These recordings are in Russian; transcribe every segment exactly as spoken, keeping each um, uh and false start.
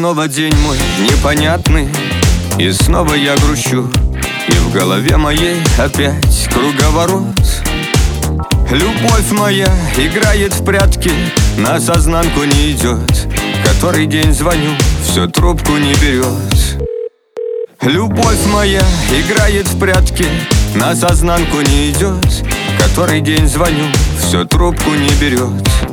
снова день мой непонятный, и снова я грущу, и в голове моей опять круговорот. Любовь моя играет в прятки, на сознанку не идет. Который день звоню, все трубку не берет. Любовь моя играет в прятки, на сознанку не идет. Который день звоню, все трубку не берет.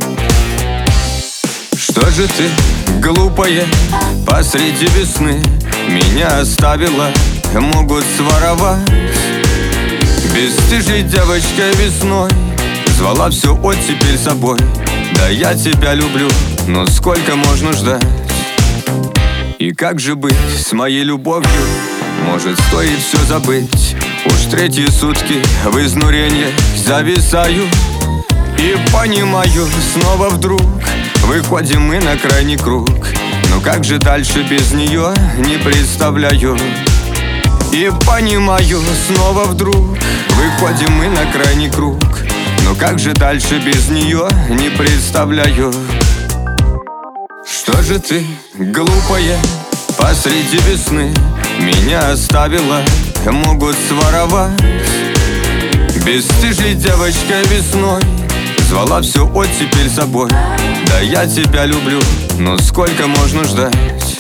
Что же ты, глупая, посреди весны меня оставила, могут своровать. Бесстыжей девочкой весной звала всю оттепель собой. Да я тебя люблю, но сколько можно ждать? И как же быть с моей любовью? Может, стоит все забыть? Уж третьи сутки в изнурении зависаю и понимаю, снова вдруг выходим мы на крайний круг. Но как же дальше без нее, не представляю. И понимаю, снова вдруг выходим мы на крайний круг. Но как же дальше без нее, не представляю. Что же ты, глупая, посреди весны меня оставила, могут своровать. Бесстыжей девочкой весной звала всю оттепель собой. Да я тебя люблю, но сколько можно ждать?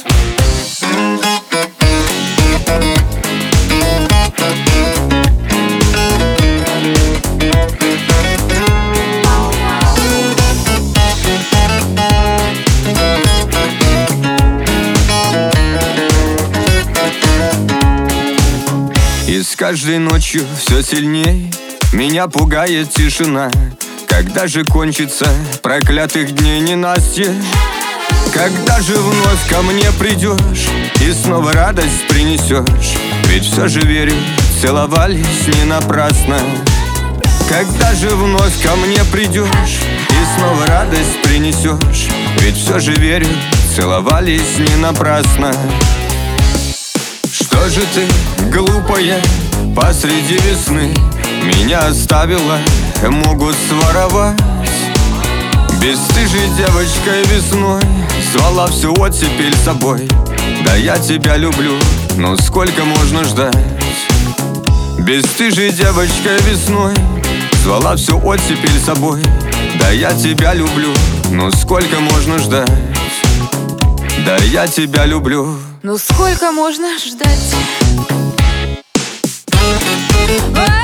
И с каждой ночью все сильней меня пугает тишина. Когда же кончится проклятых дней ненастье? Когда же вновь ко мне придешь и снова радость принесешь? Ведь все же верю, целовались не напрасно. Когда же вновь ко мне придешь и снова радость принесешь? Ведь все же верю, целовались не напрасно. Что же ты, глупая, посреди весны меня оставила, могут своровать. Бесстыжей девочкой весной звала всю оттепель собой. Да я тебя люблю, но сколько можно ждать? Бесстыжей девочкой весной звала всю оттепель собой. Да я тебя люблю, но сколько можно ждать? Да я тебя люблю. Ну сколько можно ждать?